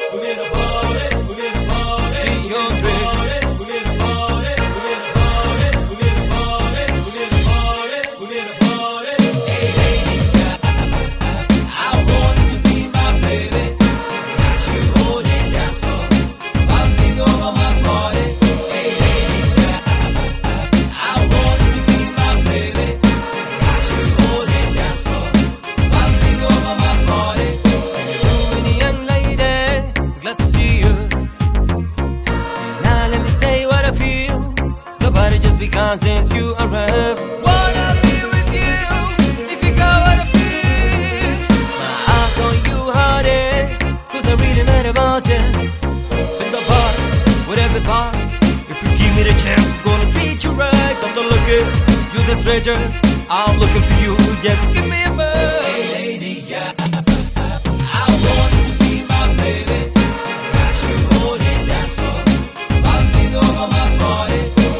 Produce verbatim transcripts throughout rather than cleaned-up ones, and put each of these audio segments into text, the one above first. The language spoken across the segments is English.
Because since you arrived, wanna be with you. If you got what I feel, my heart's on you, honey. Cause I really mad about you. From the past, whatever far. If you give me the chance, I'm gonna treat you right. I'm the lucky, you're the treasure. I'm looking for you, just give me a buzz. Hey lady, yeah, I want you to be my baby. Got you holding dance floor, bumping over my body.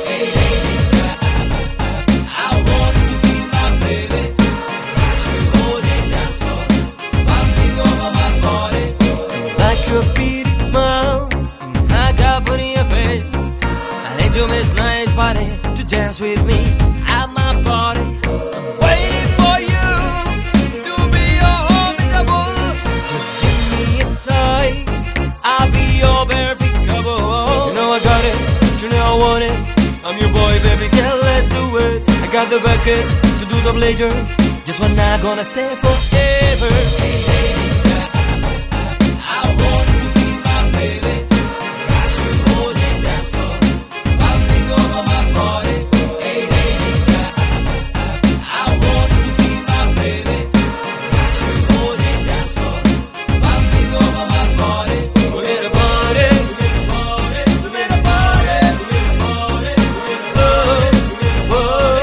To miss nice body to dance with me at my party. I'm waiting for you to be your formidable. Just give me a sign, I'll be your perfect couple. You know I got it, you know I want it. I'm your boy, baby girl, let's do it. I got the package to do the pleasure. Just one night gonna stay forever. Hey lady, I want you to be my baby. Got you holding dance floor. Over my body, hey lady, I want you to be my baby. Got you holding dance floor, bumping over my body. We're in a party, we're in a party, we're in a party, we're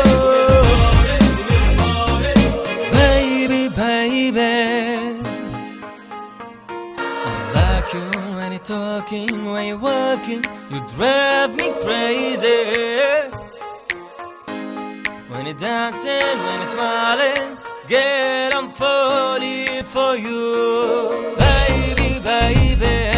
in a party. Baby, baby, I like you when you're talking, when you're walking. You drive me crazy. When you're dancing, when you're smiling, girl, I'm falling for you. Baby, baby,